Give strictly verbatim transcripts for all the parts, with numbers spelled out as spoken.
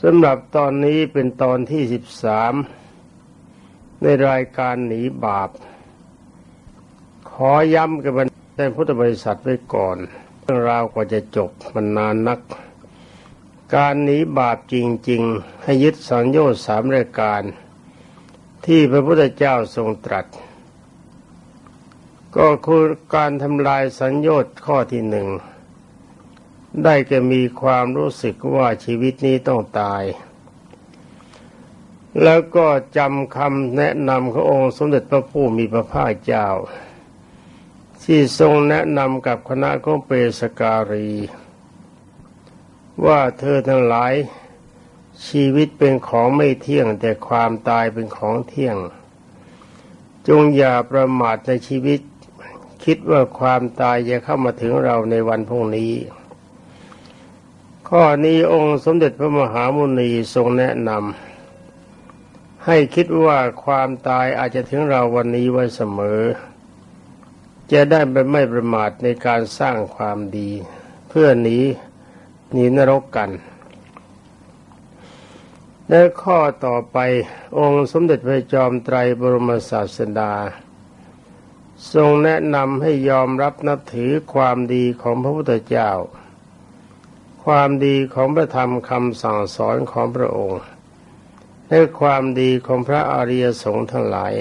สำหรับตอนนี้เป็นตอนที่สิบสามในรายการหนีบาปขอย้ำกับท่านพุทธบริษัทไว้ก่อนเรื่องราวกว่าจะจบมันนานนักการหนีบาปจริงๆให้ยึดสังโยชน์สามรายการที่พระพุทธเจ้าทรงตรัสก็คือการทำลายสังโยชน์ข้อที่หนึ่งได้แก่มีความรู้สึกว่าชีวิตนี้ต้องตายแล้วก็จำคำแนะนำขององค์สมเด็จพระผู้มีพระภาคเจ้าที่ทรงแนะนำกับคณะของเปสการีว่าเธอทั้งหลายชีวิตเป็นของไม่เที่ยงแต่ความตายเป็นของเที่ยงจงอย่าประมาทในชีวิตคิดว่าความตายจะเข้ามาถึงเราในวันพรุ่งนี้ข้อนี้องค์สมเด็จพระมหามุนีทรงแนะนำให้คิดว่าความตายอาจจะถึงเราวันนี้ไว้เสมอจะได้ไม่ประมาทในการสร้างความดีเพื่อหนีหนีนรกกันและข้อต่อไปองค์สมเด็จพระจอมไตรบรมศาสดาทรงแนะนำให้ยอมรับนับถือความดีของพระพุทธเจ้าความดีของพระธรรมคำสั่งสอนของพระองค์และความดีของพระอริยสงฆ์ทั้งหลาย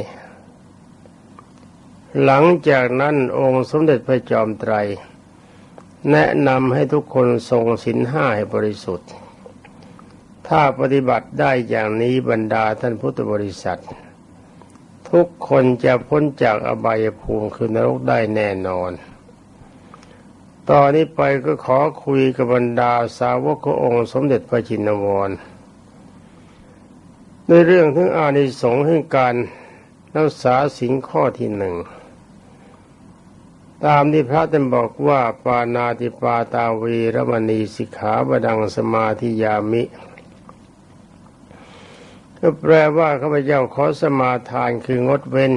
หลังจากนั้นองค์สมเด็จพระจอมไตรแนะนำให้ทุกคนทรงศีลห้าให้บริสุทธิ์ถ้าปฏิบัติได้อย่างนี้บรรดาท่านพุทธบริษัททุกคนจะพ้นจากอบายภูมิคือนรกได้แน่นอนตอนนี้ไปก็ขอคุยกับบรรดาสาวกขององค์สมเด็จพระจินวรในเรื่องถึงอานิสงส์แห่งการรักษาศีลข้อที่หนึ่งตามที่พระท่านบอกว่าปานาติปาตาเวรมณีสิกขาบดังสมาธิยามิก็แปลว่าข้าพเจ้าขอสมาทานคืองดเว้น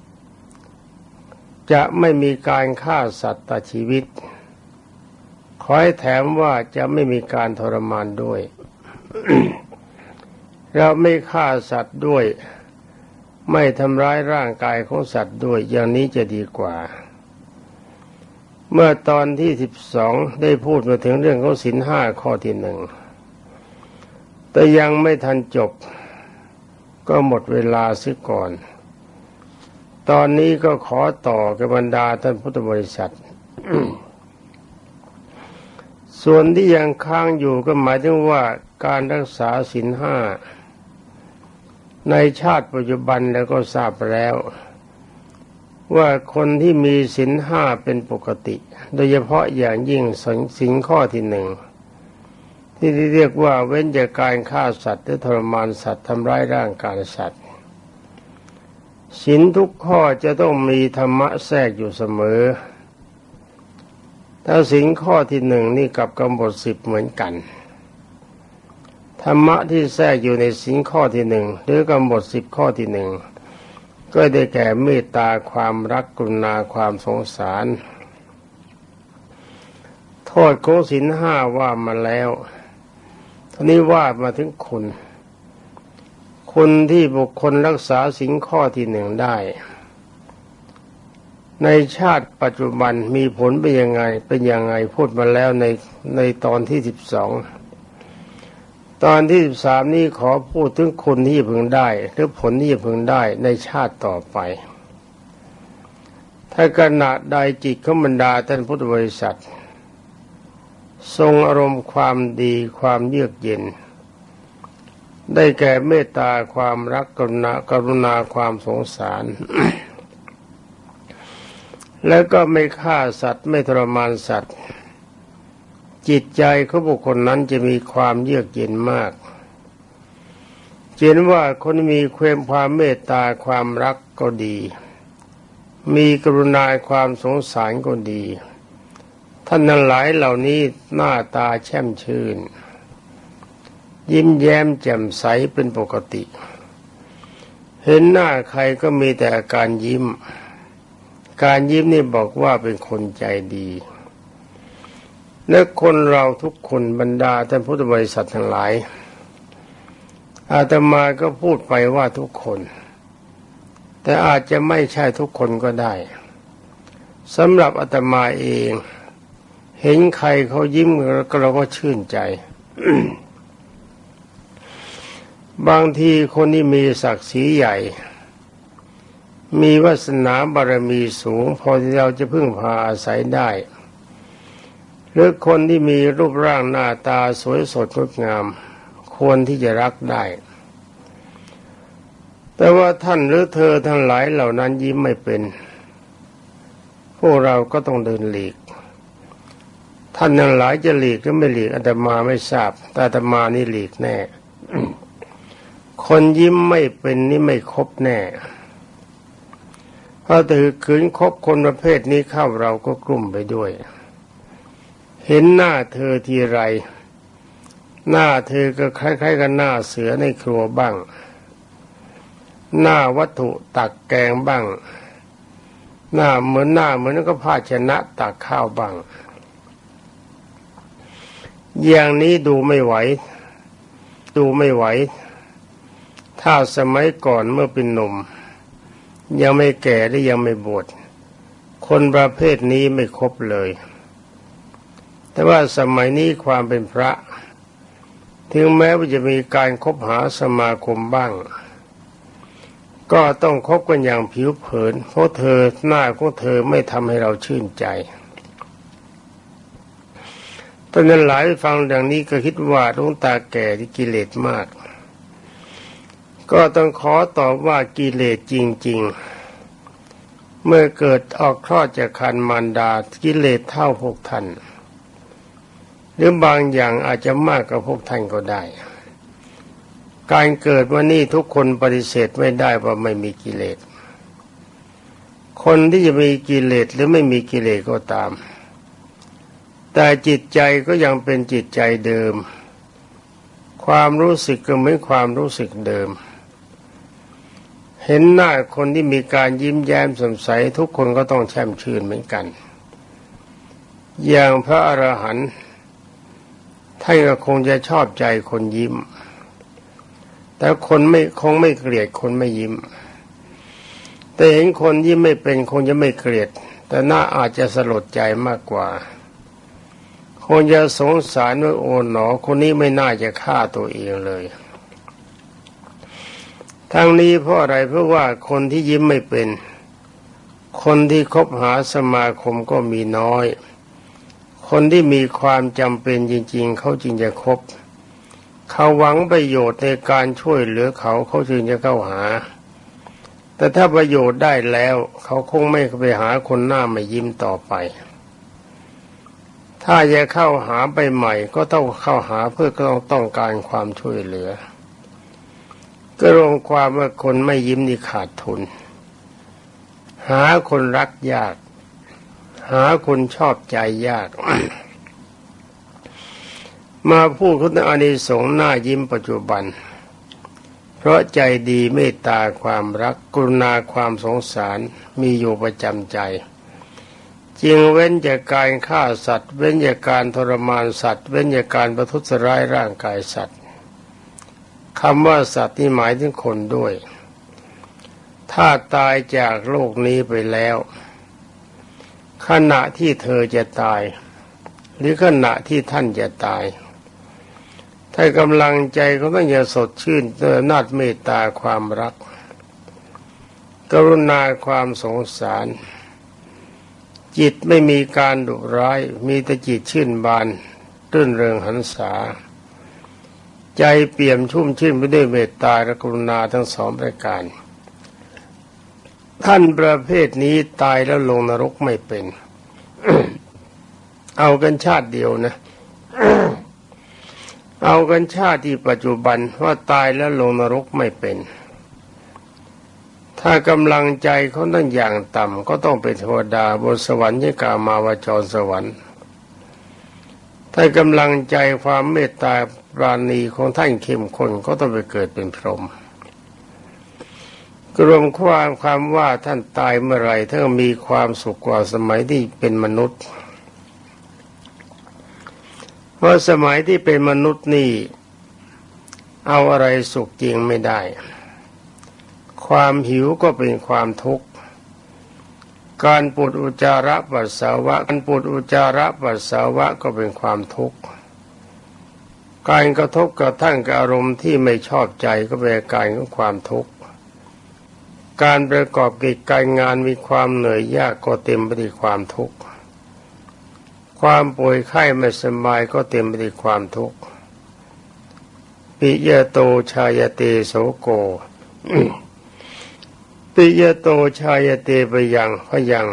จะไม่มีการฆ่าสัตว์ตัดชีวิตขอให้แถมว่าจะไม่มีการทรมานด้วย เราไม่ฆ่าสัตว์ด้วยไม่ทำร้ายร่างกายของสัตว์ด้วยอย่างนี้จะดีกว่าเมื่อตอนที่สิบสองได้พูดมาถึงเรื่องของศีลห้าข้อที่หนึ่งแต่ยังไม่ทันจบก็หมดเวลาเสียก่อนตอนนี้ก็ขอต่อกับบรรดาท่านพุทธบริษัท ส่วนที่ยังค้างอยู่ก็หมายถึงว่าการรักษาศีลห้าในชาติปัจจุบันแล้วก็ทราบแล้วว่าคนที่มีศีลห้าเป็นปกติโดยเฉพาะอย่างยิ่งศีลข้อที่หนึ่งที่เรียกว่าเว้นจากการฆ่าสัตว์หรือทรมานสัตว์ทำร้ายร่างกายสัตว์ศีลทุกข้อจะต้องมีธรรมะแทรกอยู่เสมอถ้าศีลข้อที่หนึ่งนี่กับกำหนดสิบเหมือนกันธรรมะที่แทรกอยู่ในศีลข้อที่หนึ่งหรือกำหนดสิบข้อที่หนึ่งก็ได้แก่เมตตาความรักกรุณาความสงสารโทษของศีลห้าว่ามาแล้วทีนี้ว่ามาถึงคุณคุณที่บุคคลรักษาศีลข้อที่หนึ่งได้ในชาติปัจจุบันมีผลเป็นยังไงเป็นยังไงพูดมาแล้วในในตอนที่สิบสองตอนที่สิบสามนี้ขอพูดถึงคุณที่พึงได้หรือผลที่พึงได้ในชาติต่อไปถ้าขณะใดจิตของบรรดาท่านพุทธบริษัททรงอารมณ์ความดีความเยือกเย็นได้แก่เมตตาความรักกรุณากรุณาความสงสาร แล้วก็ไม่ฆ่าสัตว์ไม่ทรมานสัตว์จิตใจของบุคคลนั้นจะมีความเยือกเย็นมากเห็นว่าคนมีความความเมตตาความรักก็ดีมีกรุณาความสงสารก็ดีท่านทั้งหลายเหล่านี้หน้าตาแช่มชื่นยิ้มแย้มแจ่มใสเป็นปกติเห็นหน้าใครก็มีแต่อาการยิ้มการยิ้มนี่บอกว่าเป็นคนใจดีและคนเราทุกคนบรรดาท่านพุทธบริษัททั้งหลายอาตมาก็พูดไปว่าทุกคนแต่อาจจะไม่ใช่ทุกคนก็ได้สำหรับอาตมาเองเห็นใครเขายิ้มเราก็ชื่นใจ บางทีคนที่มีศักดิ์ศรีใหญ่มีวาสนาบารมีสูงพอที่เราจะพึ่งพาอาศัยได้หรือคนที่มีรูปร่างหน้าตาสวยสดงดงามควรที่จะรักได้แต่ว่าท่านหรือเธอทั้งหลายเหล่านั้นยิ้มไม่เป็นพวกเราก็ต้องเดินหลีกท่านทั้งหลายจะหลีกหรือไม่หลีกอาตมาไม่ทราบแต่อาตมานี่หลีกแน่ คนยิ้มไม่เป็นนี่ไม่ครบแน่เพราะถือขืนคบคนประเภทนี้เข้าเราก็กลุ่มไปด้วยเห็นหน้าเธอทีไรหน้าเธอก็คล้ายๆกับหน้าเสือในครัวบ้างหน้าวัตถุตักแกงบ้างหน้าเหมือนหน้าเหมือนก็ภาชนะตักข้าวบ้างอย่างนี้ดูไม่ไหวดูไม่ไหวถ้าสมัยก่อนเมื่อเป็นหนุ่มยังไม่แก่และยังไม่บวชคนประเภทนี้ไม่ครบเลยแต่ว่าสมัยนี้ความเป็นพระถึงแม้ว่าจะมีการคบหาสมาคมบ้างก็ต้องคบกันอย่างผิวเผินเพราะเธอหน้าของเธอไม่ทำให้เราชื่นใจตอนนั้นหลายฟังดังนี้ก็คิดว่าหลวงตาแก่ที่กิเลสมากก็ต้องขอตอบว่ากิเลสจริงๆเมื่อเกิดออกคลอดจากครรภ์มารดากิเลสเท่าพวกท่านหรือบางอย่างอาจจะมากกว่าพวกท่านก็ได้การเกิดวันนี้ทุกคนปฏิเสธไม่ได้ว่าไม่มีกิเลสคนที่จะมีกิเลสหรือไม่มีกิเลสก็ตามแต่จิตใจก็ยังเป็นจิตใจเดิมความรู้สึกก็เหมือนความรู้สึกเดิมเห็นหน้าคนที่มีการยิ้มแย้มสดใสทุกคนก็ต้องแช่มชื่นเหมือนกันอย่างพระอรหันต์ท่านก็คงจะชอบใจคนยิ้มแต่คนไม่คงไม่เกลียดคนไม่ยิ้มแต่เห็นคนยิ้มไม่เป็นคงจะไม่เกลียดแต่น่าอาจจะสลดใจมากกว่าคงจะสงสารว่าโอ๋หนอคนนี้ไม่น่าจะฆ่าตัวเองเลยทั้งนี้เพราะอะไรเพราะว่าคนที่ยิ้มไม่เป็นคนที่คบหาสมาคมก็มีน้อยคนที่มีความจำเป็นจริงๆเขาจึงจะคบเขาหวังประโยชน์ในการช่วยเหลือเขาเขาจึงจะเข้าหาแต่ถ้าประโยชน์ได้แล้วเขาคงไม่ไปหาคนหน้าไม่ยิ้มต่อไปถ้าจะเข้าหาไปใหม่ก็ต้องเข้าหาเพื่อต้องต้องการความช่วยเหลือก็รวมความว่าคนไม่ยิ้มนี่ขาดทุนหาคนรักยากหาคนชอบใจยาก มาพูดคุณอานิสงส์หน้ายิ้มปัจจุบันเพราะใจดีเมตตาความรักกรุณาความสงสารมีอยู่ประจำใจจึงเว้นจากการฆ่าสัตว์เว้นจากการทรมานสัตว์เว้นจากการประทุษร้ายร่างกายสัตว์คำว่าสัตว์นี่หมายถึงคนด้วยถ้าตายจากโลกนี้ไปแล้วขณะที่เธอจะตายหรือขณะที่ท่านจะตายถ้ากำลังใจเขาต้องอย่าสดชื่นเติมนาฏเมตตาความรักกรุณาความสงสารจิตไม่มีการดุร้ายมีแต่จิตชื่นบานรื่นเริงหันษาใจเปี่ยมชุ่มชื่นไปด้วยเมตตาและกรุณาทั้งสองประการท่านประเภทนี้ตายแล้วลงนรกไม่เป็น เอากันชาติเดียวนะ เอากันชาติที่ปัจจุบันว่าตายแล้วลงนรกไม่เป็นถ้ากำลังใจเขาตั้งอย่างต่ำก็ต้องเป็นเทวดาบนสวรรค์ยกามาวจรสวรรค์ถ้ากำลังใจความเมตตาปราณีของท่านเข้มข้นก็ต้องไปเกิดเป็นพรหมรวมความความว่าท่านตายเมื่อไรท่านมีความสุขกว่าสมัยที่เป็นมนุษย์เพราะสมัยที่เป็นมนุษย์นี่เอาอะไรสุขจริงไม่ได้ความหิวก็เป็นความทุกข์การปวดอุจจาระปัสสาวะการปวดอุจจาระปัสสาวะก็เป็นความทุกข์การกระทบกระทั่งกับอารมณ์ที่ไม่ชอบใจก็เป็นอาการของความทุกข์การประกอบกิจการงานมีความเหนื่อยยากก็เต็มไปด้วยความทุกข์ความป่วยไข้ไม่สบายก็เต็มไปด้วยความทุกข์ปิยโตชายเตโสโก ปิยโตชายเตปยังพยัง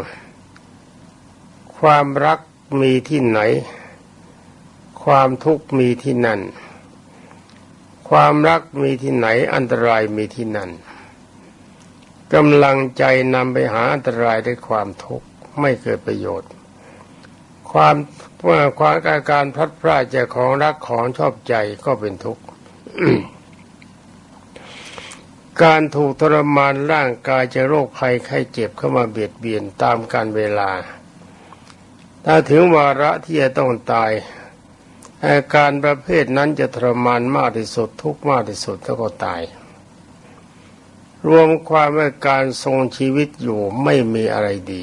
ความรักมีที่ไหนความทุกข์มีที่นั่นความรักมีที่ไหนอันตรายมีที่นั่นกำลังใจนำไปหาอันตรายด้วยความทุกข์ไม่เกิดประโยชน์ความว่าความอาการพลัดพรากจากของรักของชอบใจก็เป็นทุกข์ การถูกทรมานร่างกายจากโรคภัยไข้เจ็บเข้ามาเบียดเบียนตามกาลเวลาถ้าถึงวาระที่จะต้องตายอาการประเภทนั้นจะทรมานมากที่สุดทุกข์มากที่สุดแล้วก็ตายรวมความว่าการทรงชีวิตอยู่ไม่มีอะไรดี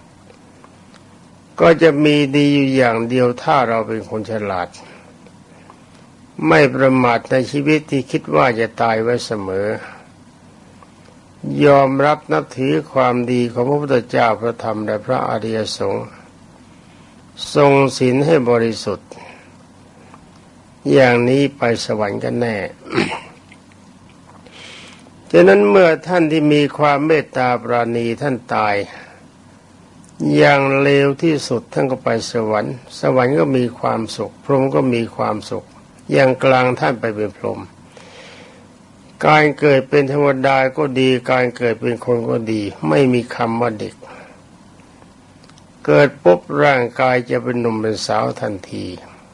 ก็จะมีดีอยู่อย่างเดียวถ้าเราเป็นคนฉลาดไม่ประมาทในชีวิตที่คิดว่าจะตายไว้เสมอยอมรับนับถือความดีของพระพุทธเจ้าพระธรรมและพระอริยสงฆ์ทรงศีลให้บริสุทธิ์อย่างนี้ไปสวรรค์กันแน่ ฉะนั้นเมื่อท่านที่มีความเมตตาปราณีท่านตายอย่างเลวที่สุดท่านก็ไปสวรรค์สวรรค์ก็มีความสุขพรหมก็มีความสุขอย่างกลางท่านไปเป็นพรหมการเกิดเป็นเทวดาก็ดีการเกิดเป็นคนก็ดีไม่มีคำว่าเด็กเกิดปุ๊บร่างกายจะเป็นหนุ่มเป็นสาวทันที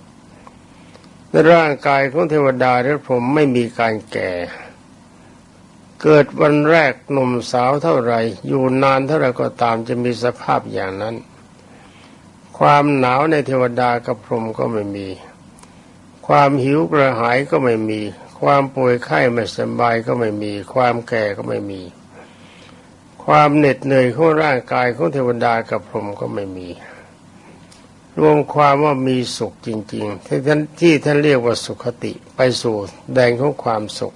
ร่างกายของเทวดาและพรหมไม่มีการแก่เกิดวันแรกหนุ่มสาวเท่าไรอยู่นานเท่าไรก็ตามจะมีสภาพอย่างนั้นความหนาวในเทวดากับพรหมก็ไม่มีความหิวกระหายก็ไม่มีความป่วยไข้ไม่สบายก็ไม่มีความแก่ก็ไม่มีความเหน็ดเหนื่อยของร่างกายของเทวดากับพรหมก็ไม่มีรวมความว่ามีสุขจริงๆที่ท่านที่ท่านเรียกว่าสุขติไปสู่แดนของความสุข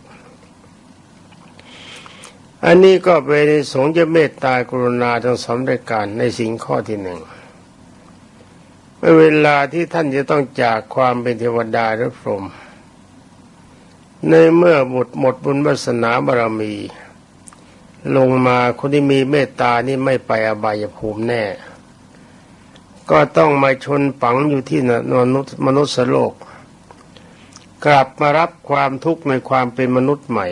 อันนี้ก็เป็นในสงฆ์จะเมตตากรุณาทั้งสองรายการในสิ่งข้อที่หนึ่งเมื่อเวลาที่ท่านจะต้องจากความเป็นเทวดาหรือพรหมในเมื่อหมดหมดบุญวาสนาบารมีลงมาคนที่มีเมตตานี่ไม่ไปอบายภูมิแน่ก็ต้องมาชนฝังอยู่ที่มนุษย์มนุษย์โลกกลับมารับความทุกข์ในความเป็นมนุษย์ใหม่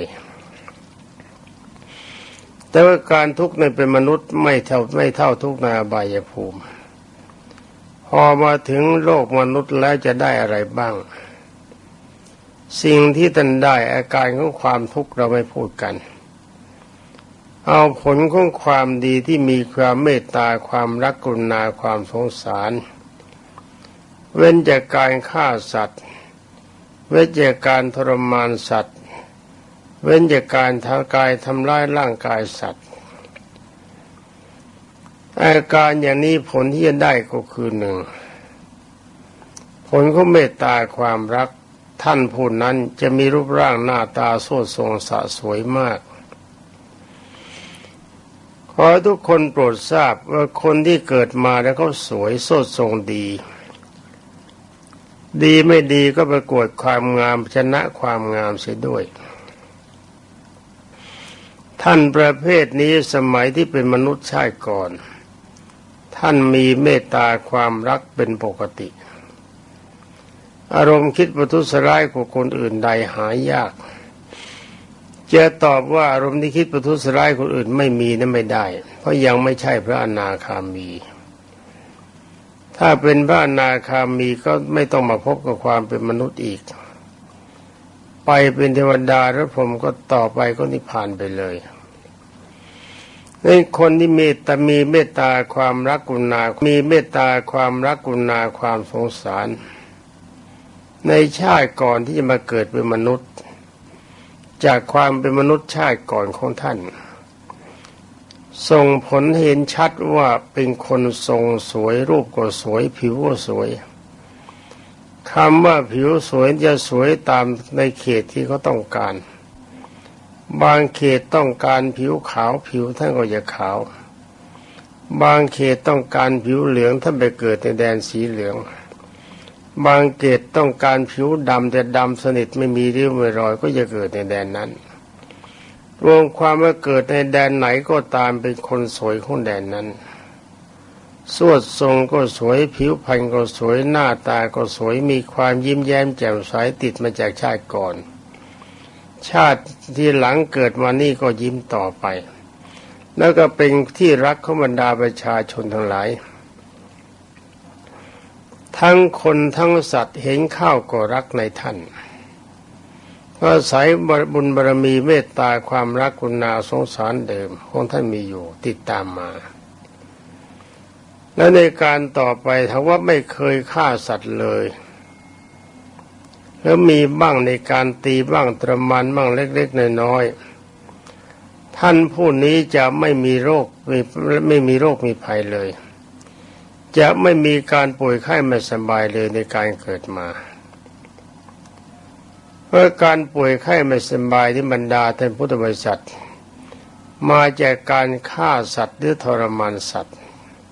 แต่ว่าการทุกข์ในเป็นมนุษย์ไม่เท่าไม่เท่าทุกข์ในอบายภูมิพอมาถึงโลกมนุษย์แล้วจะได้อะไรบ้างสิ่งที่ท่านได้อาการของความทุกข์เราไม่พูดกันเอาผลของความดีที่มีความเมตตาความรักกรุณาความสงสารเว้นจากการฆ่าสัตว์เว้นจากการทรมานสัตว์เว้นจากการทางกายทำร้ายร่างกายสัตว์อาการอย่างนี้ผลที่จะได้ก็คือหนึ่งผลของเมตตาความรักท่านผู้นั้นจะมีรูปร่างหน้าตาโสดทรงสะสวยมากขอทุกคนโปรดทราบว่าคนที่เกิดมาแล้วเขาสวยโสดทรงดีดีไม่ดีก็ประกวดความงามชนะความงามเสียด้วยท่านประเภทนี้สมัยที่เป็นมนุษย์ชาติก่อนท่านมีเมตตาความรักเป็นปกติอารมณ์คิดประทุษร้ายกับคนอื่นใดหายากจะตอบว่าอารมณ์ที่คิดประทุษร้ายคนอื่นไม่มีนั้นไม่ได้เพราะยังไม่ใช่พระอนาคามีถ้าเป็นพระอนาคามีก็ไม่ต้องมาพบกับความเป็นมนุษย์อีกไปเป็นเทวดาแล้วผมก็ต่อไปก็นิพพานไปเลยในคนที่มีแต่มีเมตตาความรักกรุณามีเมตตาความรักกรุณาความสงสารในชาติก่อนที่จะมาเกิดเป็นมนุษย์จากความเป็นมนุษย์ชาติก่อนของท่านส่งผลเห็นชัดว่าเป็นคนทรงสวยรูปก็สวยผิวก็สวยคำว่าผิวสวยจะสวยตามในเขตที่เขาต้องการบางเขตต้องการผิวขาวผิวท่านก็จะขาวบางเขตต้องการผิวเหลืองท่านไปเกิดในแดนสีเหลืองบางเขตต้องการผิวดำแต่ดำสนิทไม่มีริ้วไม่รอยก็จะเกิดในแดนนั้นรวมความว่าเกิดในแดนไหนก็ตามเป็นคนสวยของแดนนั้นสวดทรงก็สวยผิวพรรณก็สวยหน้าตาก็สวยมีความยิ้มแย้มแจ่มใสติดมาจากชาติก่อนชาติที่หลังเกิดมานี่ก็ยิ้มต่อไปแล้วก็เป็นที่รักของบรรดาประชาชนทั้งหลายทั้งคนทั้งสัตว์เห็นเข้าก็รักในท่านเพราะอาศัยบุญบารมีเมตตาความรักกรุณาสงสารเดิมของท่านมีอยู่ติดตามมาและในการต่อไปถ้าว่าไม่เคยฆ่าสัตว์เลยแล้วมีบ้างในการตีบ้างทรมานบ้างเล็กๆน้อยๆท่านผู้นี้จะไม่มีโรคไม่มีโรคมีภัยเลยจะไม่มีการป่วยไข้ไม่สบายเลยในการเกิดมาเพราะการป่วยไข้ไม่สบายที่บรรดาท่านพุทธบริษัทมาจากการฆ่าสัตว์หรือทรมานสัตว์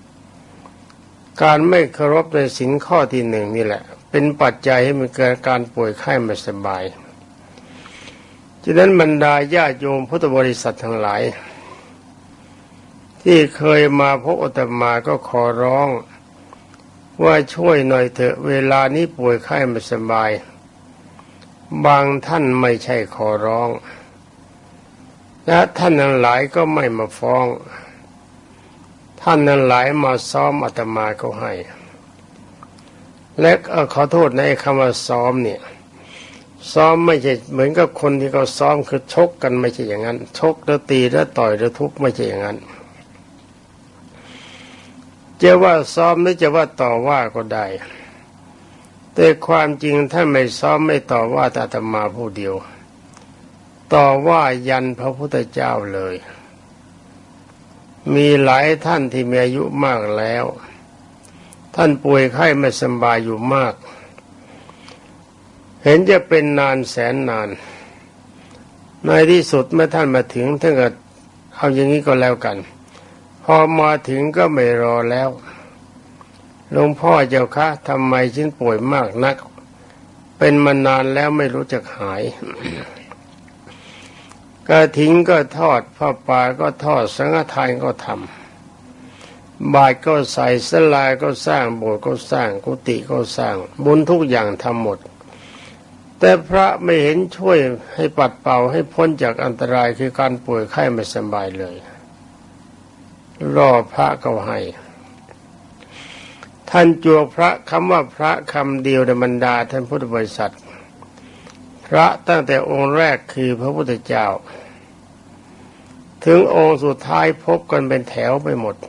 การไม่เคารพในศีลข้อที่หนึ่งนี่แหละเป็นปัจจัยให้มันเกิดการป่วยไข้ไม่สบายฉะนั้นบรรดาญาติโยมพุทธบริษัททั้งหลายที่เคยมาพบอาตมาก็ขอร้องว่าช่วยหน่อยเถอะเวลานี้ป่วยไข้ไม่สบายบางท่านไม่ใช่ขอร้องและท่านทั้งหลายก็ไม่มาฟ้องท่านนั้นหลายมาซ้อมอาตมาก็ให้และขอโทษในคำว่าซ้อมเนี่ยซ้อมไม่ใช่เหมือนกับคนที่เขาซ้อมคือชกกันไม่ใช่อย่างนั้นชกแล้วตีแล้วต่อยแล้วทุบไม่ใช่อย่างนั้นจะว่าซ้อมหรือจะว่าต่อว่าก็ได้แต่ความจริงท่านไม่ซ้อมไม่ต่อว่าอาตมาผู้เดียวต่อว่ายันพระพุทธเจ้าเลยมีหลายท่านที่มีอายุมากแล้วท่านป่วยไข้ไม่สบายอยู่มากเห็นจะเป็นนานแสนนานในที่สุดเมื่อท่านมาถึงท่านก็เอาอย่างนี้ก็แล้วกันพอมาถึงก็ไม่รอแล้วหลวงพ่อเจ้าคะทำไมฉันป่วยมากนักเป็นมานานแล้วไม่รู้จักหาย กฐินก็ทอดผ้าป่าก็ทอดสังฆทานก็ทำบาตรก็ใส่ศาลาก็สร้างโบสถ์ก็สร้างกุฏิก็สร้างบุญทุกอย่างทำหมดแต่พระไม่เห็นช่วยให้ปัดเป่าให้พ้นจากอันตรายคือการป่วยไข้ไม่สบายเลยรอพระก็ให้ท่านจวกพระคำว่าพระคำเดียวในบรรดาท่านพุทธบริษัทพระตั้งแต่องค์แรกคือพระพุทธเจ้าถึงองค์สุดท้ายพบกันเป็นแถวไปหมด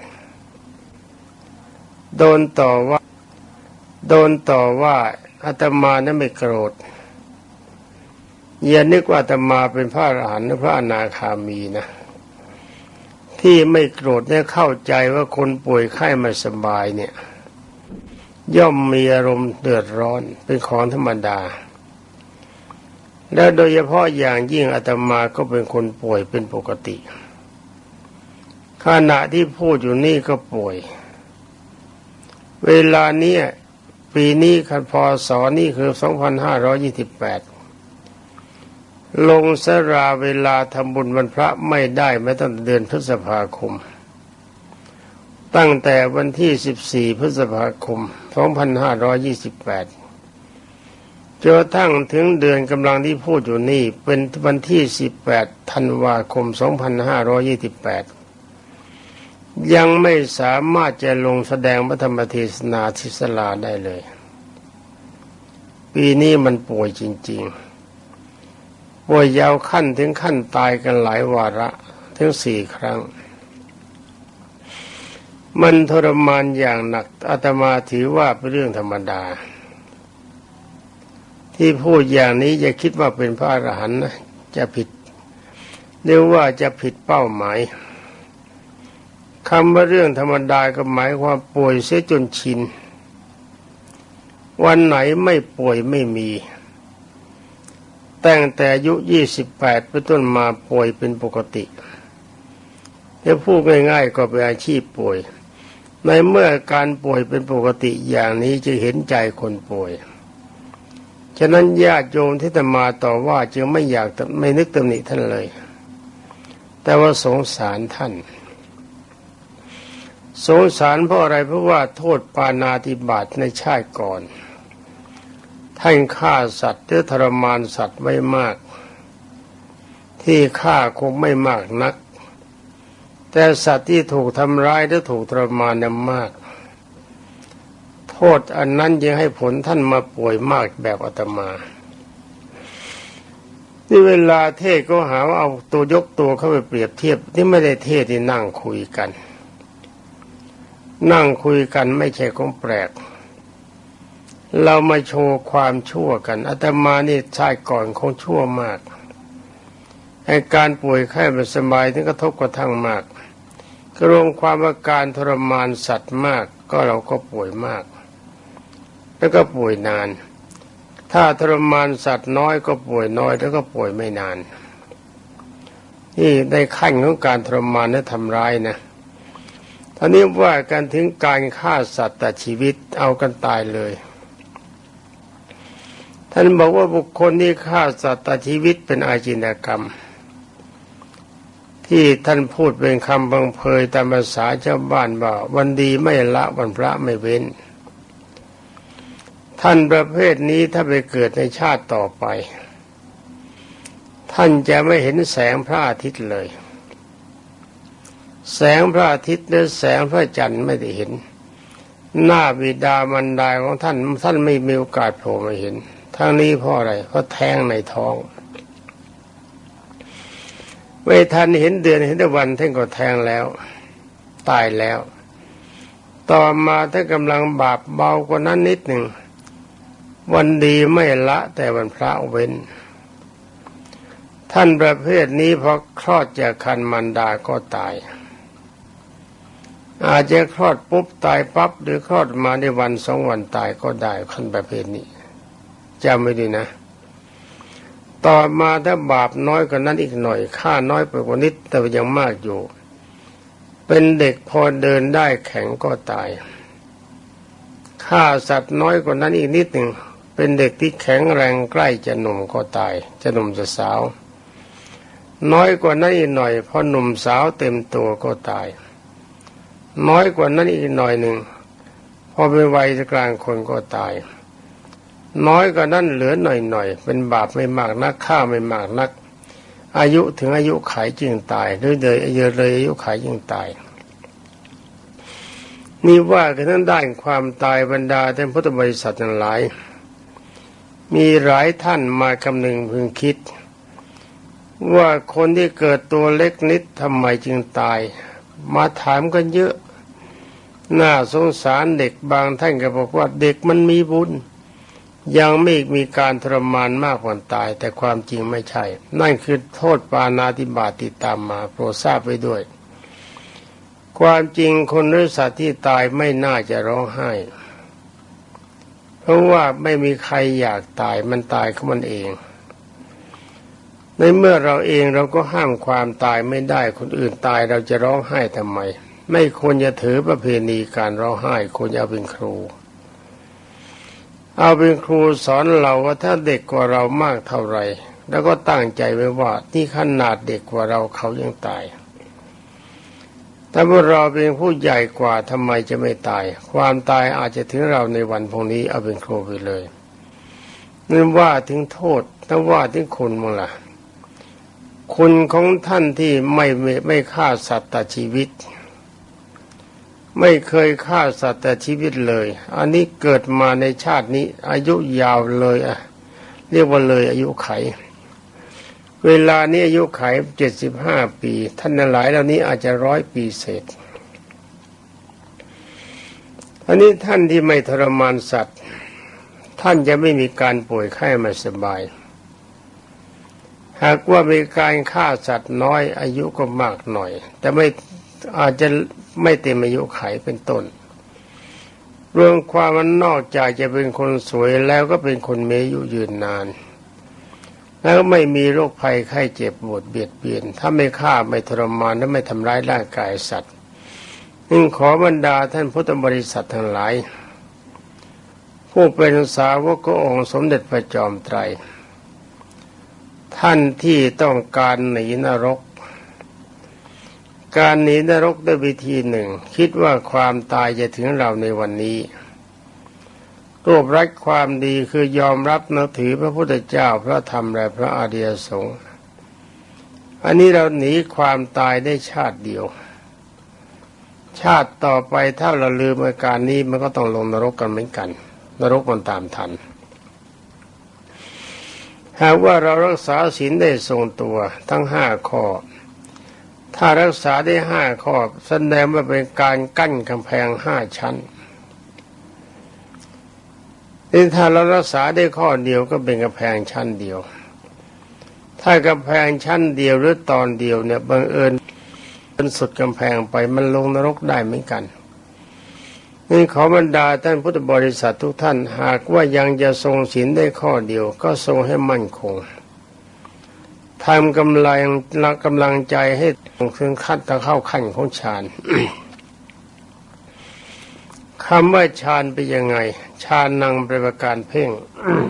โดนต่อว่าโดนต่อว่าอาตมานั้นไม่โกรธอย่านึกว่าอาตมาเป็นพระอรหันต์หรือพระอนาคามีนะที่ไม่โกรธเนี่ยเข้าใจว่าคนป่วยไข้ไม่สบายเนี่ยย่อมมีอารมณ์เดือดร้อนเป็นของธรรมดาและโดยเฉพาะอย่างยิ่งอาตมาก็เป็นคนป่วยเป็นปกติขณะที่พูดอยู่นี่ก็ป่วยเวลานี้ปีนี้คันพศนี่คือสองพันห้าร้อยยี่สิบแปดลงสราเวลาทำบุญวันพระไม่ได้แม้ตั้งแต่เดือนพฤษภาคมตั้งแต่วันที่สิบสี่พฤษภาคมสองพันห้าร้อยยี่สิบแปดจนกระทั่งถึงเดือนกำลังที่พูดอยู่นี่เป็นวันที่สิบแปดธันวาคมสองพันห้าร้อยยี่สิบแปดยังไม่สามารถจะลงแสดงพระธรรมเทศนาที่ศาลาได้เลยปีนี้มันป่วยจริงๆป่วยยาวขั้นถึงขั้นตายกันหลายวาระถึงสี่ครั้งมันทรมานอย่างหนักอาตมาถือว่าเป็นเรื่องธรรมดาที่พูดอย่างนี้อย่าคิดว่าเป็นพระอรหันต์นะจะผิดเรียกว่าจะผิดเป้าหมายคำว่าเรื่องธรรมดาก็หมายความป่วยเสียจนชินวันไหนไม่ป่วยไม่มีตั้งแต่อายุยี่สิบแปดเป็นต้นมาป่วยเป็นปกติถ้าพูดง่ายๆก็เป็นอาชีพป่วยในเมื่อการป่วยเป็นปกติอย่างนี้จะเห็นใจคนป่วยฉะนั้นญาติโยมที่จะมาต่อว่าจึงไม่อยากไม่นึกตำหนิท่านเลยแต่ว่าสงสารท่านสงสารเพราะอะไรเพราะว่าโทษปาณาติบาตในชาติก่อนท่านฆ่าสัตว์หรือทรมานสัตว์ไว้มากที่ฆ่าคงไม่มากนักแต่สัตว์ที่ถูกทำร้ายหรือถูกทรมานนั้นมากโทษอันนั้นยังให้ผลท่านมาป่วยมากแบบอาตมานี่เวลาเทศก็หาว่าเอาตัวยกตัวเข้าไปเปรียบเทียบที่ไม่ได้เทศที่นั่งคุยกันนั่งคุยกันไม่ใช่ของแปลกเรามาโชว์ความชั่วกันอาตมานี่ชาติก่อนคงชั่วมากให้การป่วยไข้ไม่สบายถึงกระทบกระทั่งมากก็รวมความว่าการทรมานสัตว์มากก็เราก็ป่วยมากแล้วก็ป่วยนานถ้าทรมานสัตว์น้อยก็ป่วยน้อยแล้วก็ป่วยไม่นานนี่ได้ขั้นของการทรมานและทำร้ายนะท่านี้ว่ากันถึงการฆ่าสัตว์ตัดชีวิตเอากันตายเลยท่านบอกว่าบุคคลที่ฆ่าสัตว์ตัดชีวิตเป็นอาจินกรรมที่ท่านพูดเป็นคำบังเพยตามภาษาชาวบ้านว่าวันดีไม่ละวันพระไม่เว้นท่านประเภทนี้ถ้าไปเกิดในชาติต่อไปท่านจะไม่เห็นแสงพระอาทิตย์เลยแสงพระอาทิตย์หรือแสงพระจันทร์ไม่ได้เห็นหน้าบิดามารดาของท่านท่านไม่มีโอกาสโผล่มาเห็นทั้งนี้เพราะอะไรเพราะแท้งในท้องไม่ทันเห็นเดือนเห็นวันท่านก็แท้งแล้วตายแล้วต่อมาท่านกำลังบาปเบากว่านั้นนิดหนึ่งวันดีไม่ละแต่วันพระเว้นท่านประเภทนี้พอคลอดจากครรภ์มารดาก็ตายอาจจะคลอดปุ๊บตายปั๊บหรือคลอดมาในวันสองวันตายก็ได้ขั้นประเภทนี้จำไว้ดีนะต่อมาถ้าบาปน้อยกว่านั้นอีกหน่อยฆ่าน้อยไปกว่านิดแต่ยังมากอยู่เป็นเด็กพอเดินได้แข็งก็ตายฆ่าสัตว์น้อยกว่านั้นอีกนิดหนึ่งเป็นเด็กที่แข็งแรงใกล้จะหนุ่มก็ตายจะหนุ่มจะสาวน้อยกว่านั้นอีกหน่อยพอหนุ่มสาวเต็มตัวก็ตายน้อยกว่านั้นอีกหน่อยหนึ่งพอเป็นวัยกลางคนก็ตายน้อยกว่านั้นเหลือหน่อยๆเป็นบาปไม่มากนักฆ่าไม่มากนักอายุถึงอายุขัยจึงตายหรือเลยเยอะเลยอายุขัยจึงตายนี่ว่ากันทั้งด้านความตายบรรดาท่านพุทธบริษัททั้งหลายมีหลายท่านมาคำนึงพึงคิดว่าคนที่เกิดตัวเล็กนิดทำไมจึงตายมาถามกันเยอะน่าสงสารเด็กบางท่านก็บอกว่าเด็กมันมีบุญยังไม่มีการทรมานมากกว่าตายแต่ความจริงไม่ใช่นั่นคือโทษปาณาติบาตติดตามมาโปรดทราบไว้ด้วยความจริงคนหรือสัตว์ที่ตายไม่น่าจะร้องไห้เพราะว่าไม่มีใครอยากตายมันตายของมันเองในเมื่อเราเองเราก็ห้ามความตายไม่ได้คนอื่นตายเราจะร้องไห้ทำไมไม่ควรจะถือประเพณีการร้องไห้ควรจะเอาเป็นครูเอาเป็นครูสอนเราว่าถ้าเด็กกว่าเรามากเท่าไรแล้วก็ตั้งใจไว้ว่าที่ขนาดเด็กกว่าเราเขายังตายแต่เมื่อเราเป็นผู้ใหญ่กว่าทำไมจะไม่ตายความตายอาจจะถึงเราในวันพรุ่งนี้เอาเป็นครูไปเลยนั่นว่าถึงโทษถ้าว่าถึงคุณมั้งล่ะคุณของท่านที่ไม่ไม่ไม่ฆ่าสัตว์ตัดชีวิตไม่เคยฆ่าสัตว์แต่ชีวิตเลยอันนี้เกิดมาในชาตินี้อายุยาวเลยอ่ะเรียกว่าเลยอายุไขเวลานี้อายุไขเจ็ดสิบห้าปีท่านหลายเหล่านี้อาจจะร้อยปีเศษอันนี้ท่านที่ไม่ทรมานสัตว์ท่านจะไม่มีการป่วยไข้ไม่สบายหากว่ามีการฆ่าสัตว์น้อยอายุก็มากหน่อยแต่ไม่อาจจะไม่เต็มอายุไขเป็นต้นรวมความมันนอกจากจะเป็นคนสวยแล้วก็เป็นคนมีอายุยืนนานแล้วก็ไม่มีโรคภัยไข้เจ็บปวดเบียดเบียนถ้าไม่ฆ่าไม่ทรมานและไม่ทำร้ายร่างกายสัตว์จึงขอบรรดาท่านพุทธบริษัททั้งหลายผู้เป็นสาวกขององค์สมเด็จพระจอมไตรท่านที่ต้องการหนีนรกการหนีนรกด้วยวิธีหนึ่งคิดว่าความตายจะถึงเราในวันนี้รวบรัดความดีคือยอมรับนับถือพระพุทธเจ้าพระธรรมและพระอริยสงฆ์อันนี้เราหนีความตายได้ชาติเดียวชาติต่อไปถ้าเราลืมอาการนี้มันก็ต้องลงนรกกันเหมือนกันนรกมันตามทันหากว่าเรารักษาศีลได้ทรงตัวทั้งห้าข้อถ้ารักษาได้ห้าข้อแสดงว่าเป็นการกั้นกำแพงห้าชั้นนี่ถ้าเรารักษาได้ข้อเดียวก็เป็นกำแพงชั้นเดียวถ้ากำแพงชั้นเดียวหรือตอนเดียวเนี่ยบังเอิญเป็นสุดกำแพงไปมันลงนรกได้เหมือนกันนี่ขอบรรดาท่านพุทธบริษัททุกท่านหากว่ายังจะทรงศีลได้ข้อเดียวก็ทรงให้มั่นคงทำกำลังกำลังใจให้ถึงขั้นจะเข้าขั้นของฌาน คำว่าฌานเป็นยังไงฌานังเป็นประการเพ่ง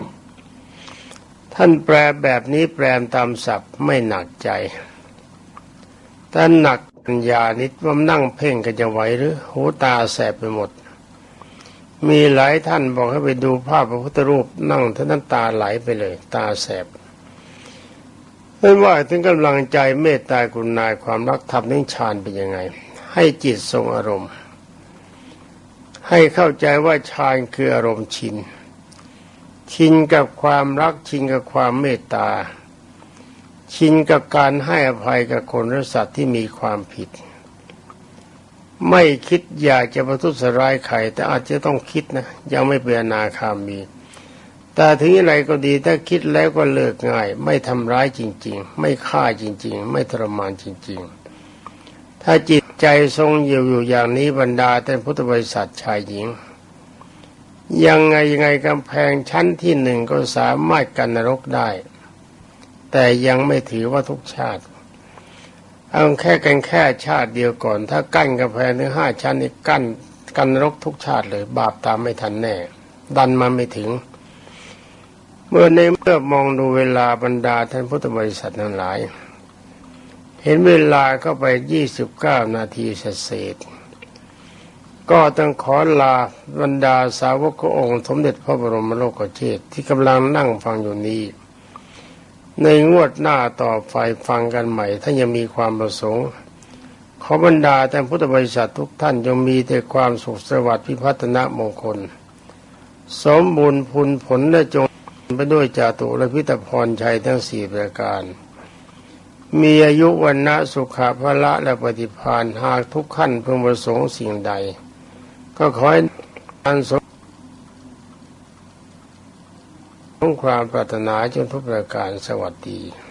ท่านแปลแบบนี้แปลตามศัพท์ไม่หนักใจแต่หนักปัญญานิดว่านั่งเพ่งกันจะไหวหรือหูตาแสบไปหมดมีหลายท่านบอกให้ไปดูภาพพระพุทธรูปนั่งท่านน้ำตาไหลไปเลยตาแสบไม่ว่าถึงกำลังใจเมตตากรุณาความรักธรรมนิ่งฌานเป็นยังไงให้จิตทรงอารมณ์ให้เข้าใจว่าฌานคืออารมณ์ชินชินกับความรักชินกับความเมตตาชินกับการให้อภัยกับคนและสัตว์ที่มีความผิดไม่คิดอยากจะประทุษร้ายใครแต่อาจจะต้องคิดนะยังไม่เป็นอนาคามีแต่ถึงอะไรก็ดีถ้าคิดแล้วก็เลิกง่ายไม่ทำร้ายจริงๆไม่ฆ่าจริงๆไม่ทรมานจริงๆถ้าจิตใจทรงอยู่อยู่อย่างนี้บรรดาท่านพุทธบริษัทชายหญิงยังไงยังไงกำแพงชั้นที่หนึ่งก็สามารถกันนรกได้แต่ยังไม่ถือว่าทุกชาติเอาแค่กันแค่ชาติเดียวก่อนถ้ากั้นกำแพงถึงห้าชั้นนี่กั้นกันนรกทุกชาติเลยบาปตามไม่ทันแน่ดันมาไม่ถึงเมื่อในเมื่อมองดูเวลาบรรดาท่านพุทธบริษัททั้งหลายเห็นเวลาเข้าไปยี่สิบเก้านาทีเศษก็ต้องขอลาบรรดาสาวกขององค์สมเด็จพระบรมโลกเชษฐ์ที่กำลังนั่งฟังอยู่นี้ในงวดหน้าต่อไปฟังกันใหม่ถ้ายังมีความประสงค์ขอบรรดาท่านพุทธบริษัททุกท่านจงมีแต่ความสุขสวัสดิ์พิพัฒนมงคลสมบูรณ์ผลผลและจงไปด้วยจาตุและพิตรพรชัยทั้งสี่ประการมีอายุวันนะสุขภาละและปฏิภาณหากทุกขั้นเพื่อประสงค์สิ่งใดก็ขอให้อันสมความปรารถนาจงทุกประการสวัสดี